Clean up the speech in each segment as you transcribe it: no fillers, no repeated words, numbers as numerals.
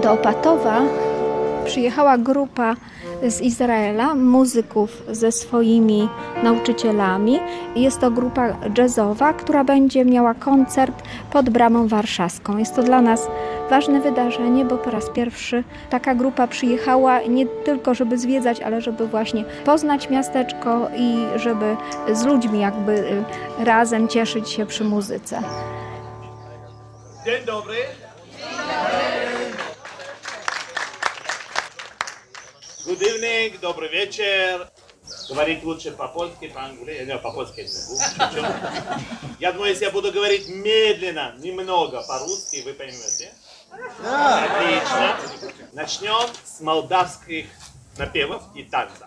Do Opatowa przyjechała grupa z Izraela, muzyków ze swoimi nauczycielami. Jest to grupa jazzowa, która będzie miała koncert pod Bramą Warszawską. Jest to dla nas ważne wydarzenie, bo po raz pierwszy taka grupa przyjechała nie tylko, żeby zwiedzać, ale żeby właśnie poznać miasteczko i żeby z ludźmi jakby razem cieszyć się przy muzyce. Dzień dobry. Good evening, dobry wieczór. Говорить лучше по-польски, по-английски, не, по-польски я не могу. Я думаю, если я буду говорить медленно, немного по-русски, вы поймете. Отлично. Начнем с молдавских напевов и танца.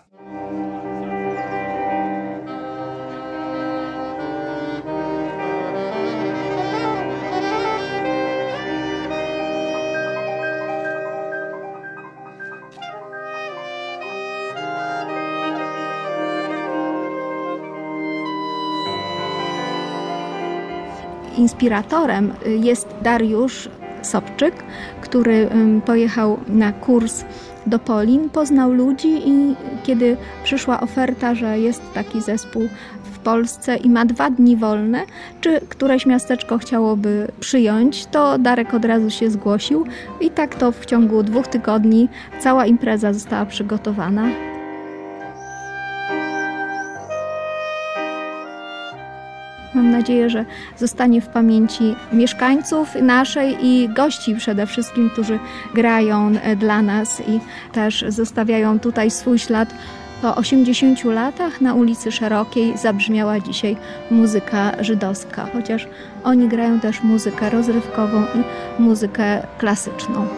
Inspiratorem jest Dariusz Sobczyk, który pojechał na kurs do Polin, poznał ludzi i kiedy przyszła oferta, że jest taki zespół w Polsce i ma 2 dni wolne, czy któreś miasteczko chciałoby przyjąć, to Darek od razu się zgłosił i tak to w ciągu 2 tygodni cała impreza została przygotowana. Mam nadzieję, że zostanie w pamięci mieszkańców naszej i gości przede wszystkim, którzy grają dla nas i też zostawiają tutaj swój ślad. Po 80 latach na ulicy Szerokiej zabrzmiała dzisiaj muzyka żydowska, chociaż oni grają też muzykę rozrywkową i muzykę klasyczną.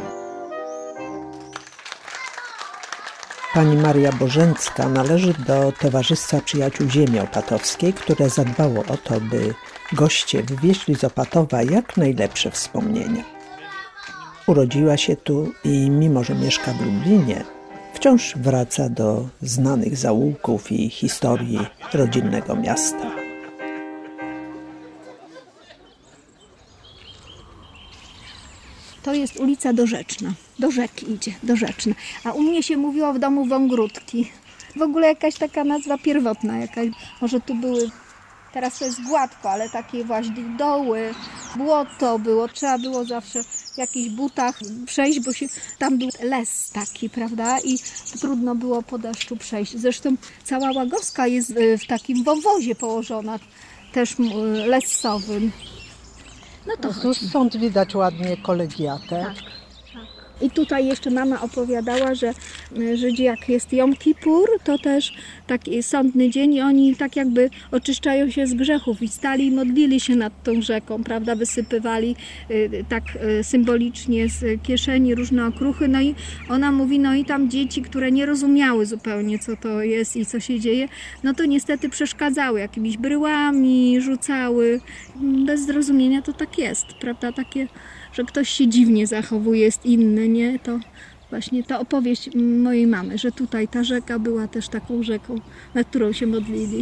Pani Maria Bożęcka należy do Towarzystwa Przyjaciół Ziemi Opatowskiej, które zadbało o to, by goście wywieźli z Opatowa jak najlepsze wspomnienia. Urodziła się tu i mimo, że mieszka w Lublinie, wciąż wraca do znanych zaułków i historii rodzinnego miasta. To jest ulica Dorzeczna. Do rzeki idzie, Dorzeczna. A u mnie się mówiło w domu Wągródki. W ogóle jakaś taka nazwa pierwotna. Może tu były, teraz to jest gładko, ale takie właśnie doły, błoto było. Trzeba było zawsze w jakichś butach przejść, bo tam był les taki, prawda? I trudno było po deszczu przejść. Zresztą cała Łagoska jest w takim wąwozie położona, też lesowym. No to stąd widać ładnie kolegiatę. Tak. I tutaj jeszcze mama opowiadała, że Żydzi jak jest Jom Kippur, to też taki sądny dzień i oni tak jakby oczyszczają się z grzechów i stali i modlili się nad tą rzeką, prawda, wysypywali tak symbolicznie z kieszeni różne okruchy, no i ona mówi, no i tam dzieci, które nie rozumiały zupełnie co to jest i co się dzieje, no to niestety przeszkadzały jakimiś bryłami, rzucały, bez zrozumienia to tak jest, prawda, takie, że ktoś się dziwnie zachowuje, jest inny, nie? To właśnie ta opowieść mojej mamy, że tutaj ta rzeka była też taką rzeką, nad którą się modlili.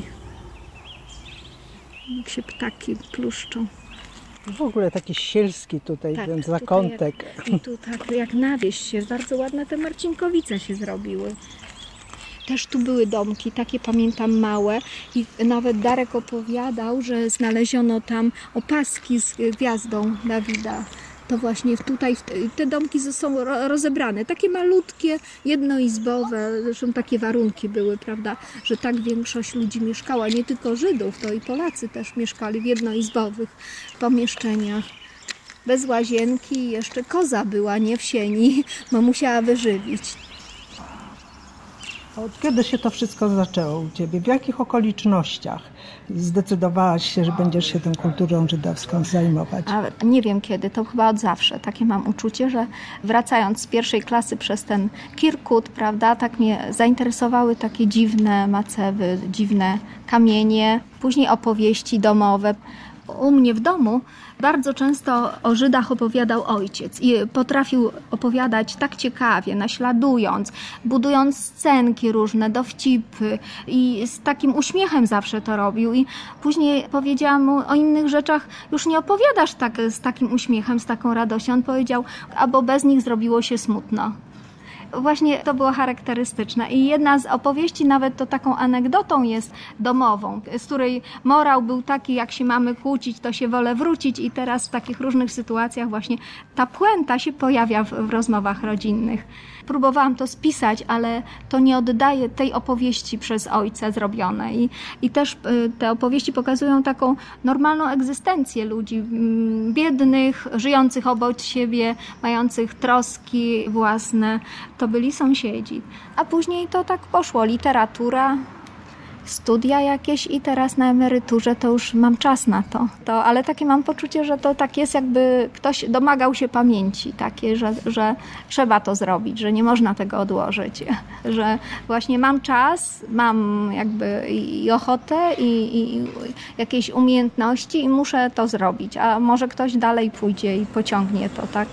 Jak się ptaki pluszczą. W ogóle taki sielski tutaj, Tak, ten zakątek. I tu tak jak na wieś się, bardzo ładne te Marcinkowice się zrobiły. Też tu były domki, takie pamiętam małe i nawet Darek opowiadał, że znaleziono tam opaski z gwiazdą Dawida. To właśnie tutaj te domki są rozebrane, takie malutkie, jednoizbowe, zresztą takie warunki były, prawda, że tak większość ludzi mieszkała, nie tylko Żydów, to i Polacy też mieszkali w jednoizbowych pomieszczeniach. Bez łazienki jeszcze koza była, nie w sieni, bo musiała wyżywić. Od kiedy się to wszystko zaczęło u Ciebie? W jakich okolicznościach zdecydowałaś się, że będziesz się tą kulturą żydowską zajmować? A nie wiem kiedy, to chyba od zawsze. Takie mam uczucie, że wracając z 1. klasy przez ten Kirkut, prawda, tak mnie zainteresowały takie dziwne macewy, dziwne kamienie, później opowieści domowe. U mnie w domu bardzo często o Żydach opowiadał ojciec i potrafił opowiadać tak ciekawie, naśladując, budując scenki różne, dowcipy i z takim uśmiechem zawsze to robił. I później powiedziałam mu o innych rzeczach, już nie opowiadasz tak z takim uśmiechem, z taką radością. On powiedział, albo bez nich zrobiło się smutno. Właśnie to było charakterystyczne i jedna z opowieści nawet to taką anegdotą jest domową, z której morał był taki, jak się mamy kłócić, to się wolę wrócić i teraz w takich różnych sytuacjach właśnie ta puenta się pojawia w rozmowach rodzinnych. Próbowałam to spisać, ale to nie oddaje tej opowieści przez ojca zrobionej. I też te opowieści pokazują taką normalną egzystencję ludzi biednych, żyjących obok siebie, mających troski własne. To byli sąsiedzi. A później to tak poszło. Literatura, studia jakieś i teraz na emeryturze to już mam czas na to. Ale takie mam poczucie, że to tak jest, jakby ktoś domagał się pamięci takie, że trzeba to zrobić, że nie można tego odłożyć, że właśnie mam czas, mam jakby i ochotę i jakieś umiejętności i muszę to zrobić, a może ktoś dalej pójdzie i pociągnie to, tak?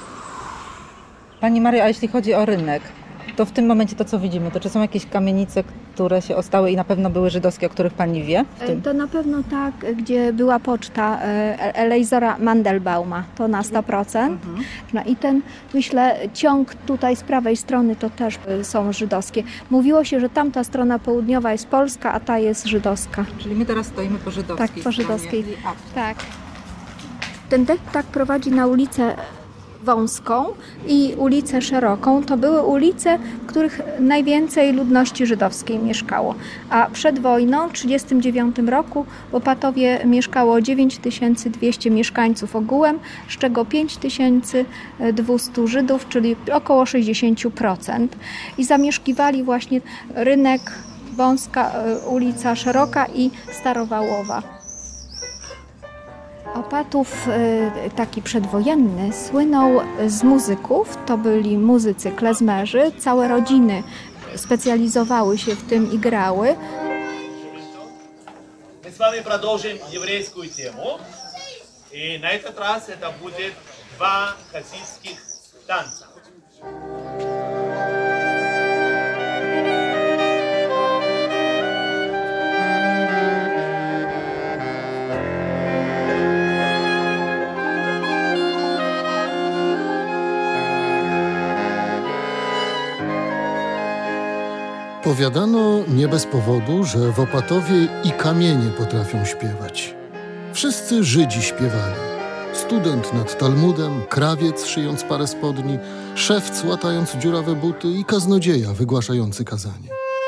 Pani Mario, a jeśli chodzi o rynek, to w tym momencie to, co widzimy, to czy są jakieś kamienice, które się ostały i na pewno były żydowskie, o których Pani wie? To na pewno tak, gdzie była poczta Elejzora Mandelbauma, to na 100%. No i ten, myślę, ciąg tutaj z prawej strony to też są żydowskie. Mówiło się, że tamta strona południowa jest polska, a ta jest żydowska. Czyli my teraz stoimy po żydowskiej Tak, po żydowskiej. stronie. Tak. Ten deptak prowadzi na ulicę Wąską i ulicę Szeroką. To były ulice, w których najwięcej ludności żydowskiej mieszkało. A przed wojną, w 1939 roku w Opatowie mieszkało 9200 mieszkańców ogółem, z czego 5200 Żydów, czyli około 60%. I zamieszkiwali właśnie rynek Wąska, ulica Szeroka i Starowałowa. Opatów taki przedwojenny słynął z muzyków, to byli muzycy klezmerzy, całe rodziny specjalizowały się w tym i grały. Мы с вами продолжим еврейскую тему. И на этот раз это будет два хасидских танца. Powiadano nie bez powodu, że w Opatowie i kamienie potrafią śpiewać. Wszyscy Żydzi śpiewali. Student nad Talmudem, krawiec szyjąc parę spodni, szewc łatając dziurawe buty i kaznodzieja wygłaszający kazanie.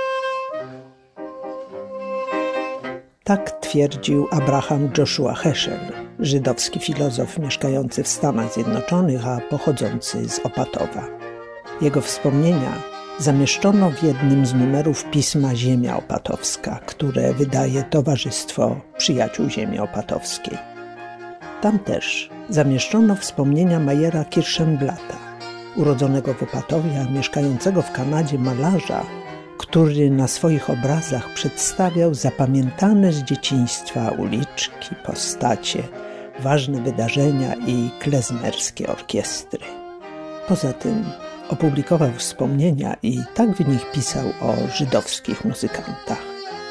Tak twierdził Abraham Joshua Heschel, żydowski filozof mieszkający w Stanach Zjednoczonych, a pochodzący z Opatowa. Jego wspomnienia zamieszczono w jednym z numerów pisma Ziemia Opatowska, które wydaje Towarzystwo Przyjaciół Ziemi Opatowskiej. Tam też zamieszczono wspomnienia Majera Kirschenblata, urodzonego w Opatowie, a mieszkającego w Kanadzie malarza, który na swoich obrazach przedstawiał zapamiętane z dzieciństwa uliczki, postacie, ważne wydarzenia i klezmerskie orkiestry. Poza tym opublikował wspomnienia i tak w nich pisał o żydowskich muzykantach.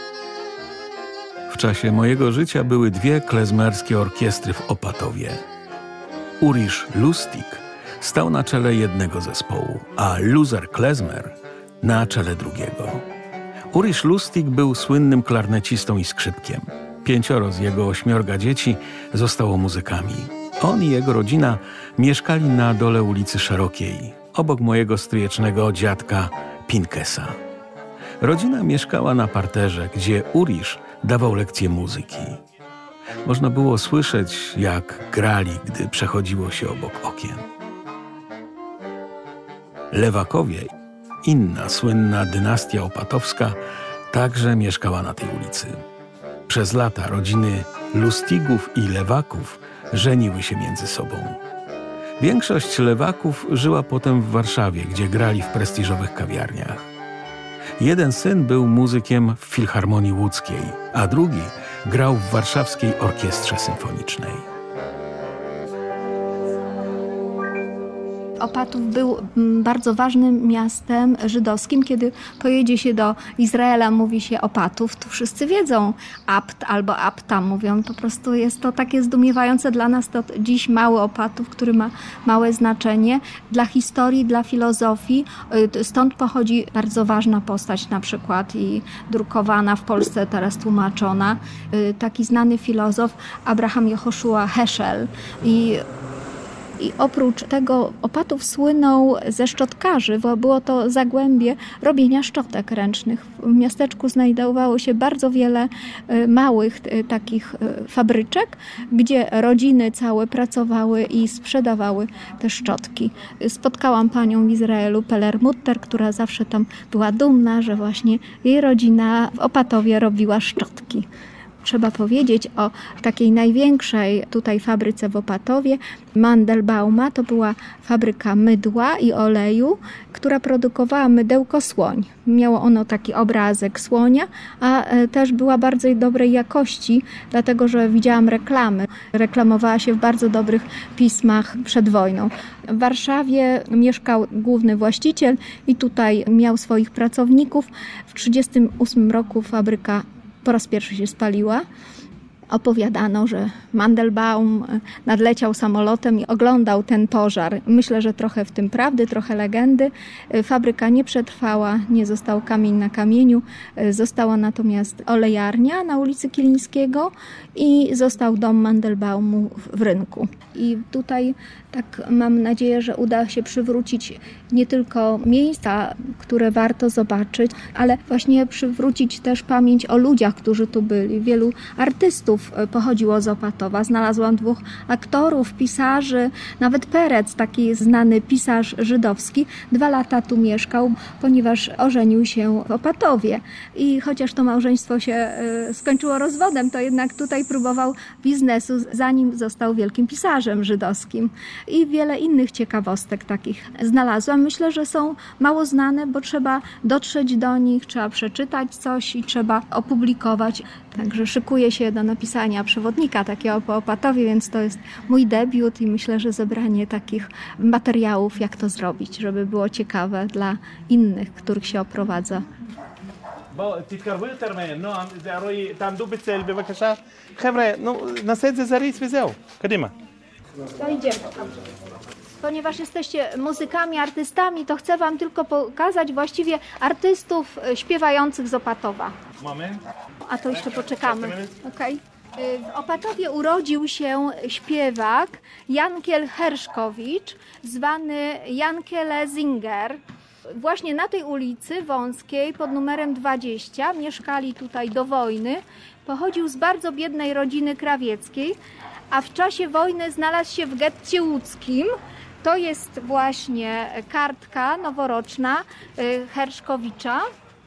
W czasie mojego życia były dwie klezmerskie orkiestry w Opatowie. Urisz Lustig stał na czele jednego zespołu, a Luzer Klezmer na czele drugiego. Urisz Lustig był słynnym klarnecistą i skrzypkiem. 5 z jego 8 dzieci zostało muzykami. On i jego rodzina mieszkali na dole ulicy Szerokiej, obok mojego stryjecznego dziadka Pinkesa. Rodzina mieszkała na parterze, gdzie Urisz dawał lekcje muzyki. Można było słyszeć, jak grali, gdy przechodziło się obok okien. Lewakowie, inna słynna dynastia opatowska, także mieszkała na tej ulicy. Przez lata rodziny Lustigów i Lewaków żeniły się między sobą. Większość Lewaków żyła potem w Warszawie, gdzie grali w prestiżowych kawiarniach. Jeden syn był muzykiem w Filharmonii Łódzkiej, a drugi grał w Warszawskiej Orkiestrze Symfonicznej. Opatów był bardzo ważnym miastem żydowskim. Kiedy pojedzie się do Izraela, mówi się Opatów, to wszyscy wiedzą Apt albo Apta mówią. Po prostu jest to takie zdumiewające dla nas to dziś mały Opatów, który ma małe znaczenie dla historii, dla filozofii. Stąd pochodzi bardzo ważna postać na przykład i drukowana w Polsce, teraz tłumaczona. Taki znany filozof Abraham Jehoszua Heschel. I oprócz tego Opatów słynął ze szczotkarzy, bo było to zagłębie robienia szczotek ręcznych. W miasteczku znajdowało się bardzo wiele małych takich fabryczek, gdzie rodziny całe pracowały i sprzedawały te szczotki. Spotkałam panią w Izraelu, Pelermutter, która zawsze tam była dumna, że właśnie jej rodzina w Opatowie robiła szczotki. Trzeba powiedzieć o takiej największej tutaj fabryce w Opatowie, Mandelbauma. To była fabryka mydła i oleju, która produkowała mydełko słoń. Miało ono taki obrazek słonia, a też była bardzo dobrej jakości, dlatego że widziałam reklamy. Reklamowała się w bardzo dobrych pismach przed wojną. W Warszawie mieszkał główny właściciel i tutaj miał swoich pracowników. W 1938 roku fabryka po raz pierwszy się spaliła. Opowiadano, że Mandelbaum nadleciał samolotem i oglądał ten pożar. Myślę, że trochę w tym prawdy, trochę legendy. Fabryka nie przetrwała, nie został kamień na kamieniu. Została natomiast olejarnia na ulicy Kilińskiego i został dom Mandelbaumu w Rynku. I tutaj tak mam nadzieję, że uda się przywrócić nie tylko miejsca, które warto zobaczyć, ale właśnie przywrócić też pamięć o ludziach, którzy tu byli. Wielu artystów pochodziło z Opatowa. Znalazłam 2 aktorów, pisarzy, nawet Perec, taki znany pisarz żydowski, 2 lata tu mieszkał, ponieważ ożenił się w Opatowie. I chociaż to małżeństwo się skończyło rozwodem, to jednak tutaj próbował biznesu, zanim został wielkim pisarzem żydowskim. I wiele innych ciekawostek takich znalazłam. Myślę, że są mało znane, bo trzeba dotrzeć do nich, trzeba przeczytać coś i trzeba opublikować. Także szykuję się do napisania przewodnika takiego po Opatowie, więc to jest mój debiut i myślę, że zebranie takich materiałów, jak to zrobić, żeby było ciekawe dla innych, których się oprowadza. בואו, תתקרבו יותר מהר, נועם, רועי, תעמדו בצל בבקשה. חבר'ה, נעשה את זה זריז וזהו, קדימה. To idziemy. Ponieważ jesteście muzykami, artystami, to chcę wam tylko pokazać właściwie artystów śpiewających z Opatowa. Moment. A to jeszcze poczekamy. Okay. W Opatowie urodził się śpiewak Jankiel Herszkowicz, zwany Jankiele Singer. Właśnie na tej ulicy wąskiej pod numerem 20 mieszkali tutaj do wojny. Pochodził z bardzo biednej rodziny krawieckiej, a w czasie wojny znalazł się w getcie łódzkim. To jest właśnie kartka noworoczna Herszkowicza.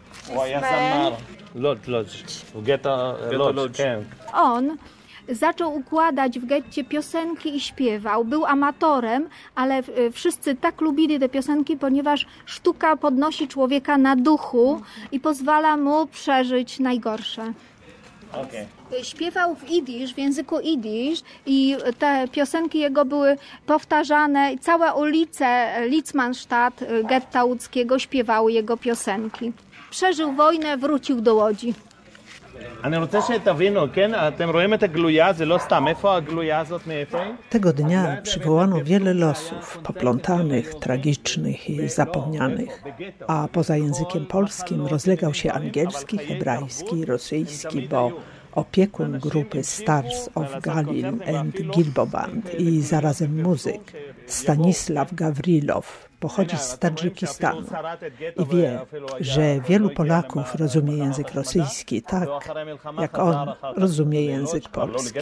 On zaczął układać w getcie piosenki i śpiewał. Był amatorem, ale wszyscy tak lubili te piosenki, ponieważ sztuka podnosi człowieka na duchu i pozwala mu przeżyć najgorsze. Okay. Śpiewał w jidysz, w języku jidysz i te piosenki jego były powtarzane. Całe ulice Litzmannstadt, getta łódzkiego śpiewały jego piosenki. Przeżył wojnę, wrócił do Łodzi. אני רוצה שתבינו, כן? אתם רואים את הגלויה, זה לא סתם. איפה הגלויה הזאת, מאיפה היא? Tego dnia przywołano wiele losów, poplątanych, tragicznych i zapomnianych, a poza językiem polskim rozlegał się angielski, hebrajski, rosyjski, bo opiekun grupy Stars of Galil and Gilbo Band i zarazem muzyk Stanisław Gawrilow pochodzi z Tadżykistanu i wie, że wielu Polaków rozumie język rosyjski tak, jak on rozumie język polski.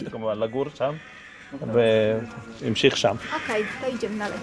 Okej, to idziemy dalej.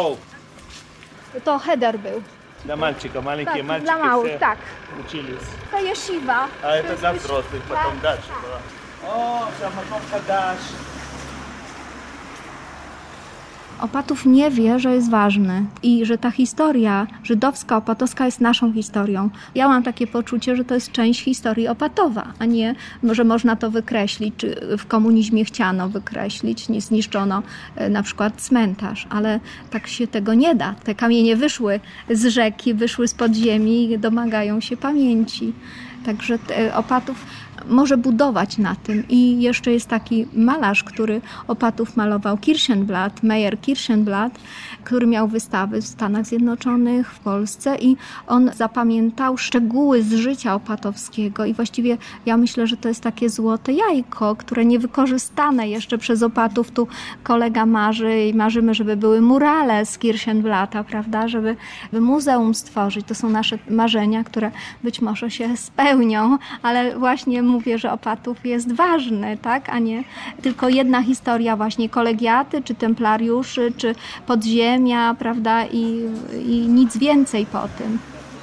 To Heder był. Dla мальчиков, маленькие мальчики dla małych, tak. учились. To jeshiwa. А это для взрослых, потом дальше было. О, עכשיו מקום חדש. Opatów nie wie, że jest ważny i że ta historia żydowska, opatowska jest naszą historią. Ja mam takie poczucie, że to jest część historii Opatowa, a nie, że można to wykreślić, czy w komunizmie chciano wykreślić, nie zniszczono na przykład cmentarz, ale tak się tego nie da. Te kamienie wyszły z rzeki, wyszły z podziemi, domagają się pamięci. Także Opatów może budować na tym. I jeszcze jest taki malarz, który Opatów malował, Kirchenblatt, Meyer Kirchenblatt, który miał wystawy w Stanach Zjednoczonych, w Polsce i on zapamiętał szczegóły z życia opatowskiego i właściwie ja myślę, że to jest takie złote jajko, które niewykorzystane jeszcze przez Opatów. Tu kolega marzy i marzymy, żeby były murale z Kirchenblatta, prawda, żeby muzeum stworzyć. To są nasze marzenia, które być może się spełnią, ale właśnie mówię, że Opatów jest ważny, tak, a nie tylko jedna historia właśnie kolegiaty, czy templariuszy, czy podziemia, prawda, i nic więcej po tym.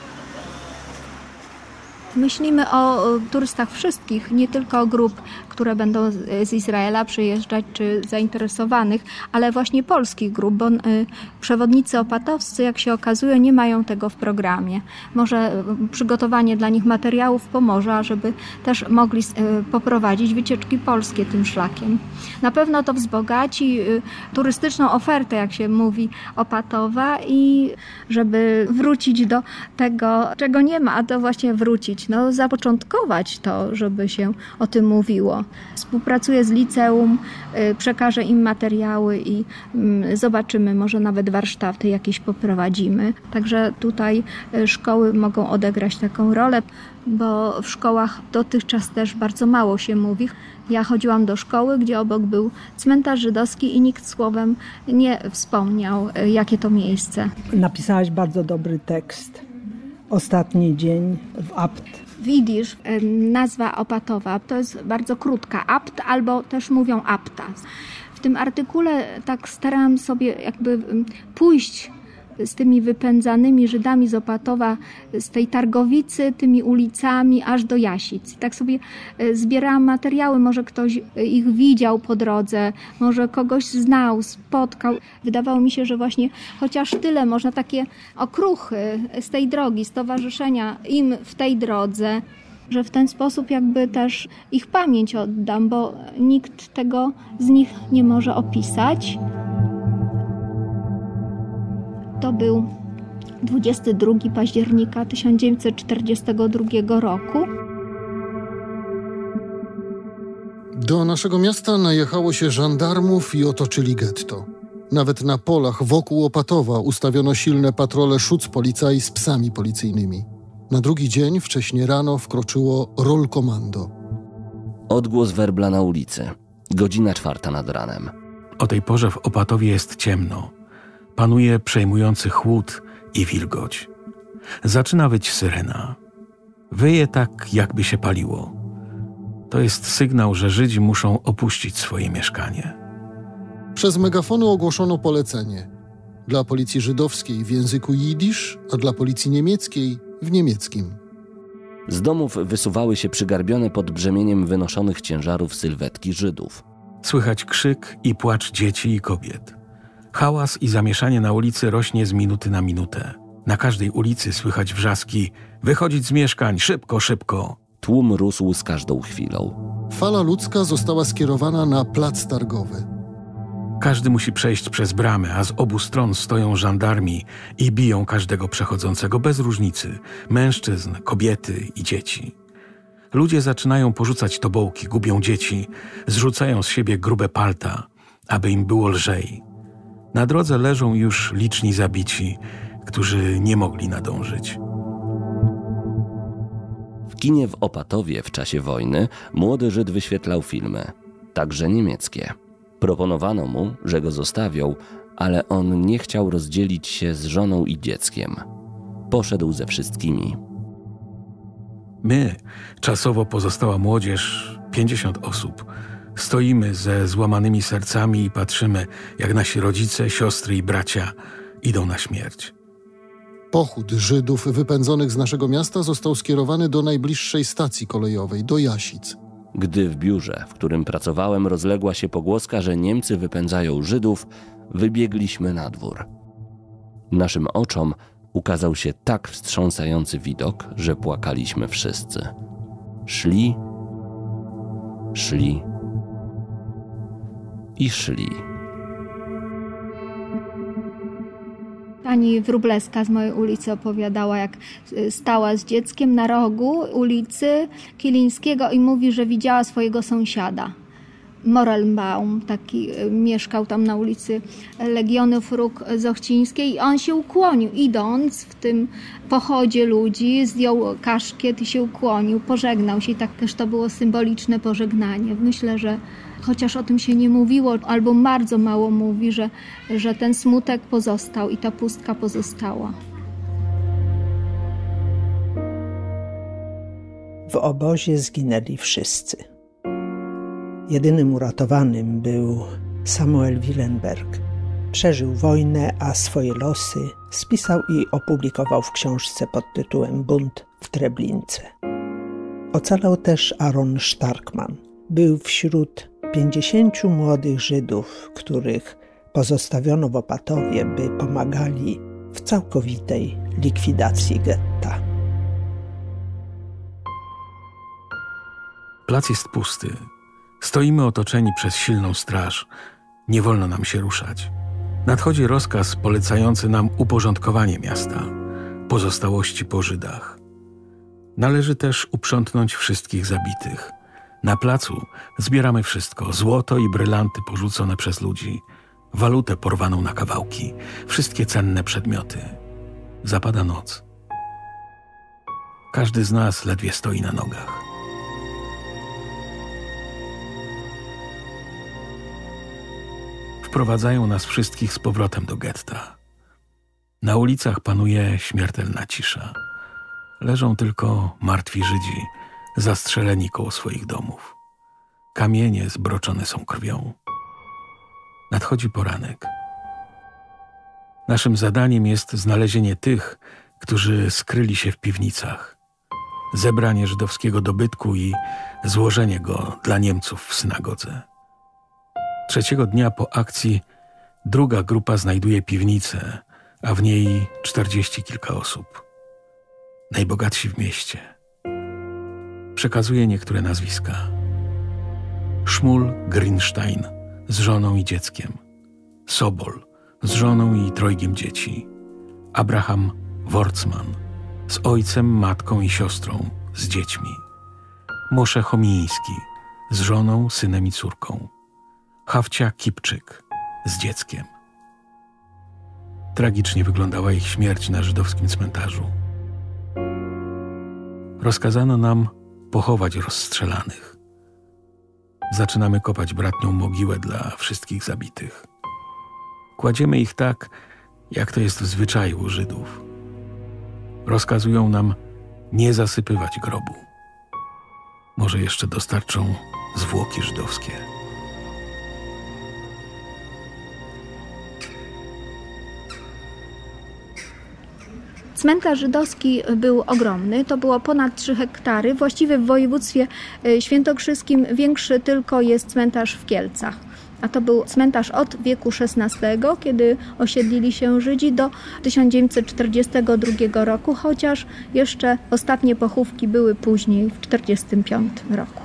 Myślimy o turystach wszystkich, nie tylko o grup, które będą z Izraela przyjeżdżać, czy zainteresowanych, ale właśnie polskich grup, bo przewodnicy opatowscy, jak się okazuje, nie mają tego w programie. Może przygotowanie dla nich materiałów pomoże, żeby też mogli poprowadzić wycieczki polskie tym szlakiem. Na pewno to wzbogaci turystyczną ofertę, jak się mówi, Opatowa i żeby wrócić do tego, czego nie ma, a to właśnie wrócić. Zapoczątkować to, żeby się o tym mówiło. Współpracuję z liceum, przekażę im materiały i zobaczymy, może nawet warsztaty jakieś poprowadzimy. Także tutaj szkoły mogą odegrać taką rolę, bo w szkołach dotychczas też bardzo mało się mówi. Ja chodziłam do szkoły, gdzie obok był cmentarz żydowski i nikt słowem nie wspomniał, jakie to miejsce. Napisałaś bardzo dobry tekst. Ostatni dzień w Abt. W jidysz nazwa Opatowa to jest bardzo krótka, Abt albo też mówią Apta. W tym artykule tak starałam sobie jakby pójść z tymi wypędzanymi Żydami z Opatowa, z tej Targowicy, tymi ulicami aż do Jasic. Tak sobie zbierałam materiały, może ktoś ich widział po drodze, może kogoś znał, spotkał. Wydawało mi się, że właśnie chociaż tyle można takie okruchy z tej drogi, stowarzyszenia im w tej drodze, że w ten sposób jakby też ich pamięć oddam, bo nikt tego z nich nie może opisać. To był 22 października 1942 roku. Do naszego miasta najechało się żandarmów i otoczyli getto. Nawet na polach wokół Opatowa ustawiono silne patrole Schutzpolizei z psami policyjnymi. Na drugi dzień, wcześnie rano, wkroczyło Rollkommando. Odgłos werbla na ulicy. Godzina 4 nad ranem. O tej porze w Opatowie jest ciemno. Panuje przejmujący chłód i wilgoć. Zaczyna wyć syrena. Wyje tak, jakby się paliło. To jest sygnał, że Żydzi muszą opuścić swoje mieszkanie. Przez megafony ogłoszono polecenie. Dla policji żydowskiej w języku jidysz, a dla policji niemieckiej w niemieckim. Z domów wysuwały się przygarbione pod brzemieniem wynoszonych ciężarów sylwetki Żydów. Słychać krzyk i płacz dzieci i kobiet. Hałas i zamieszanie na ulicy rośnie z minuty na minutę. Na każdej ulicy słychać wrzaski: wychodzić z mieszkań, szybko, szybko. Tłum rósł z każdą chwilą. Fala ludzka została skierowana na plac targowy. Każdy musi przejść przez bramę, a z obu stron stoją żandarmi i biją każdego przechodzącego bez różnicy. Mężczyzn, kobiety i dzieci. Ludzie zaczynają porzucać tobołki, gubią dzieci, zrzucają z siebie grube palta, aby im było lżej. Na drodze leżą już liczni zabici, którzy nie mogli nadążyć. W kinie w Opatowie w czasie wojny młody Żyd wyświetlał filmy, także niemieckie. Proponowano mu, że go zostawią, ale on nie chciał rozdzielić się z żoną i dzieckiem. Poszedł ze wszystkimi. My, czasowo pozostała młodzież, 50 osób, stoimy ze złamanymi sercami i patrzymy, jak nasi rodzice, siostry i bracia idą na śmierć. Pochód Żydów wypędzonych z naszego miasta został skierowany do najbliższej stacji kolejowej, do Jasic. Gdy w biurze, w którym pracowałem, rozległa się pogłoska, że Niemcy wypędzają Żydów, wybiegliśmy na dwór. Naszym oczom ukazał się tak wstrząsający widok, że płakaliśmy wszyscy. Szli i szli. Pani Wróblewska z mojej ulicy opowiadała, jak stała z dzieckiem na rogu ulicy Kilińskiego i mówi, że widziała swojego sąsiada. Morelbaum, taki mieszkał tam na ulicy Legionów Róg Zochcińskiej i on się ukłonił, idąc w tym pochodzie ludzi, zdjął kaszkiet i się ukłonił, pożegnał się i tak też to było symboliczne pożegnanie. Myślę, że chociaż o tym się nie mówiło, albo bardzo mało mówi, że ten smutek pozostał i ta pustka pozostała. W obozie zginęli wszyscy. Jedynym uratowanym był Samuel Willenberg. Przeżył wojnę, a swoje losy spisał i opublikował w książce pod tytułem Bunt w Treblince. Ocalał też Aaron Starkman. Był wśród 50 młodych Żydów, których pozostawiono w Opatowie, by pomagali w całkowitej likwidacji getta. Plac jest pusty. Stoimy otoczeni przez silną straż. Nie wolno nam się ruszać. Nadchodzi rozkaz polecający nam uporządkowanie miasta, pozostałości po Żydach. Należy też uprzątnąć wszystkich zabitych. Na placu zbieramy wszystko: złoto i brylanty porzucone przez ludzi, walutę porwaną na kawałki, wszystkie cenne przedmioty. Zapada noc. Każdy z nas ledwie stoi na nogach. Wprowadzają nas wszystkich z powrotem do getta. Na ulicach panuje śmiertelna cisza. Leżą tylko martwi Żydzi, zastrzeleni koło swoich domów. Kamienie zbroczone są krwią. Nadchodzi poranek. Naszym zadaniem jest znalezienie tych, którzy skryli się w piwnicach, zebranie żydowskiego dobytku i złożenie go dla Niemców w synagodze. Trzeciego dnia po akcji druga grupa znajduje piwnicę, a w niej 40 kilka osób. Najbogatsi w mieście. Przekazuję niektóre nazwiska. Szmul Grinstein z żoną i dzieckiem. Sobol z żoną i trojgiem dzieci. Abraham Worcman z ojcem, matką i siostrą, z dziećmi. Moshe Chomiński z żoną, synem i córką. Hawcia Kipczyk z dzieckiem. Tragicznie wyglądała ich śmierć na żydowskim cmentarzu. Rozkazano nam pochować rozstrzelanych. Zaczynamy kopać bratnią mogiłę dla wszystkich zabitych. Kładziemy ich tak, jak to jest w zwyczaju u Żydów. Rozkazują nam nie zasypywać grobu. Może jeszcze dostarczą zwłoki żydowskie. Cmentarz żydowski był ogromny, to było ponad 3 hektary. Właściwie w województwie świętokrzyskim większy tylko jest cmentarz w Kielcach. A to był cmentarz od wieku XVI, kiedy osiedlili się Żydzi, do 1942 roku, chociaż jeszcze ostatnie pochówki były później, w 1945 roku.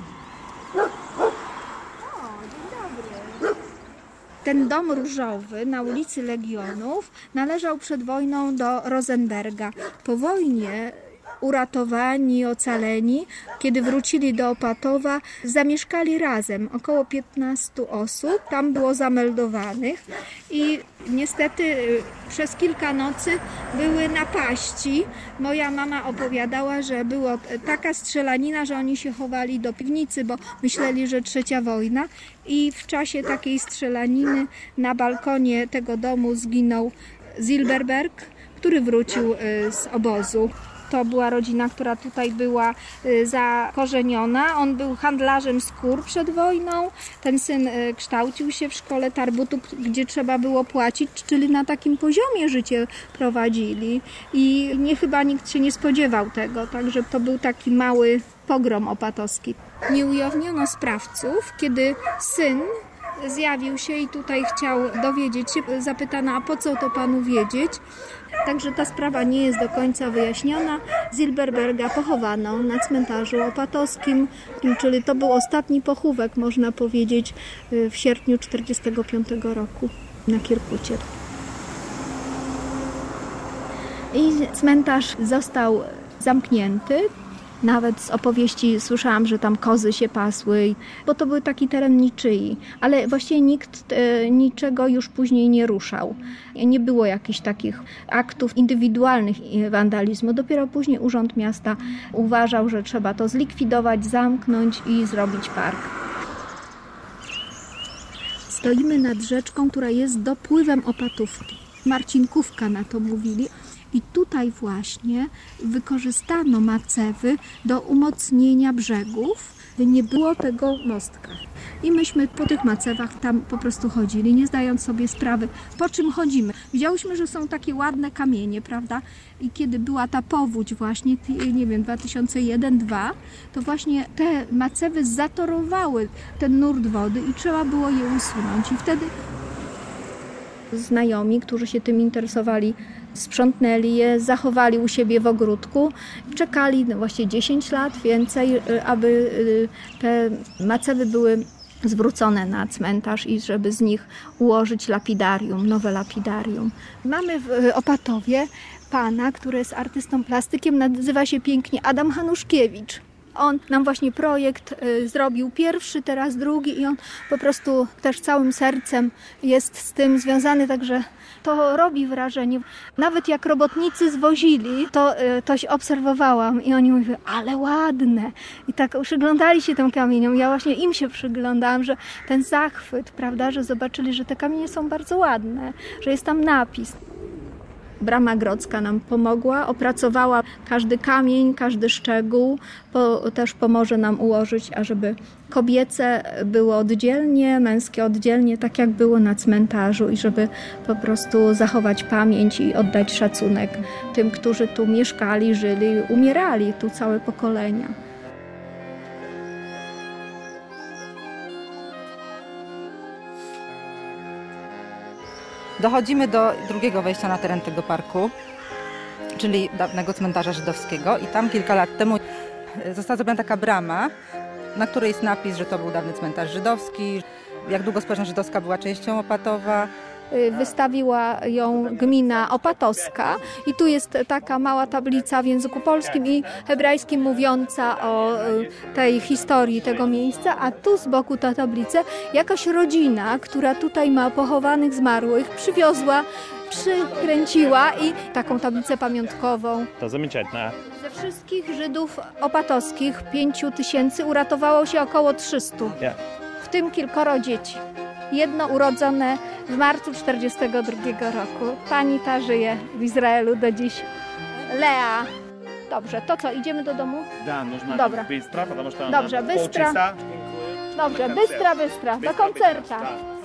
Ten dom różowy na ulicy Legionów należał przed wojną do Rosenberga. Po wojnie uratowani, ocaleni, kiedy wrócili do Opatowa, zamieszkali razem, około 15 osób, tam było zameldowanych i niestety przez kilka nocy były napaści. Moja mama opowiadała, że była taka strzelanina, że oni się chowali do piwnicy, bo myśleli, że trzecia wojna, i w czasie takiej strzelaniny na balkonie tego domu zginął Zilberberg, który wrócił z obozu. To była rodzina, która tutaj była zakorzeniona. On był handlarzem skór przed wojną. Ten syn kształcił się w szkole Tarbutu, gdzie trzeba było płacić, czyli na takim poziomie życie prowadzili. I chyba nikt się nie spodziewał tego, także to był taki mały pogrom opatowski. Nie ujawniono sprawców, kiedy syn zjawił się i tutaj chciał dowiedzieć się. Zapytana, a po co to panu wiedzieć? Także ta sprawa nie jest do końca wyjaśniona. Zilberberga pochowano na cmentarzu opatowskim, czyli to był ostatni pochówek, można powiedzieć, w sierpniu 1945 roku na Kirkucie. I cmentarz został zamknięty. Nawet z opowieści słyszałam, że tam kozy się pasły, bo to był taki teren niczyi. Ale właściwie nikt niczego już później nie ruszał. Nie było jakichś takich aktów indywidualnych wandalizmu. Dopiero później Urząd Miasta uważał, że trzeba to zlikwidować, zamknąć i zrobić park. Stoimy nad rzeczką, która jest dopływem Opatówki. Marcinkówka na to mówili. I tutaj właśnie wykorzystano macewy do umocnienia brzegów. Nie było tego mostka. I myśmy po tych macewach tam po prostu chodzili, nie zdając sobie sprawy, po czym chodzimy. Widziałyśmy, że są takie ładne kamienie, prawda? I kiedy była ta powódź właśnie, nie wiem, 2001-2002, to właśnie te macewy zatorowały ten nurt wody i trzeba było je usunąć. I wtedy znajomi, którzy się tym interesowali, sprzątnęli je, zachowali u siebie w ogródku, czekali właściwie 10 lat więcej, aby te macewy były zwrócone na cmentarz i żeby z nich ułożyć lapidarium, nowe lapidarium. Mamy w Opatowie pana, który jest artystą plastykiem, nazywa się pięknie Adam Hanuszkiewicz. On nam właśnie projekt zrobił pierwszy, teraz drugi i on po prostu też całym sercem jest z tym związany, także to robi wrażenie. Nawet jak robotnicy zwozili, to się obserwowałam i oni mówią, ale ładne. I tak przyglądali się tym kamieniom. Ja właśnie im się przyglądałam, że ten zachwyt, prawda, że zobaczyli, że te kamienie są bardzo ładne, że jest tam napis. Brama Grodzka nam pomogła, opracowała każdy kamień, każdy szczegół, też pomoże nam ułożyć, ażeby kobiece było oddzielnie, męskie oddzielnie, tak jak było na cmentarzu i żeby po prostu zachować pamięć i oddać szacunek tym, którzy tu mieszkali, żyli, umierali, tu całe pokolenia. Dochodzimy do drugiego wejścia na teren tego parku, czyli dawnego cmentarza żydowskiego i tam kilka lat temu została zrobiona taka brama, na której jest napis, że to był dawny cmentarz żydowski, jak długo społeczność żydowska była częścią Opatowa. Wystawiła ją gmina opatowska i tu jest taka mała tablica w języku polskim i hebrajskim mówiąca o tej historii tego miejsca, a tu z boku ta tablica jakaś rodzina, która tutaj ma pochowanych zmarłych, przywiozła, przykręciła i taką tablicę pamiątkową. To замечательно. Ze wszystkich Żydów opatowskich 5000 uratowało się około 300. W tym kilkoro dzieci. Jedno urodzone w marcu 1942 roku. Pani ta żyje w Izraelu do dziś. Lea. Dobrze, to co, idziemy do domu? Да, нужно Dobra. быстро, потому что Dobrze, bystra. Dobrze, bystra. Do koncerta.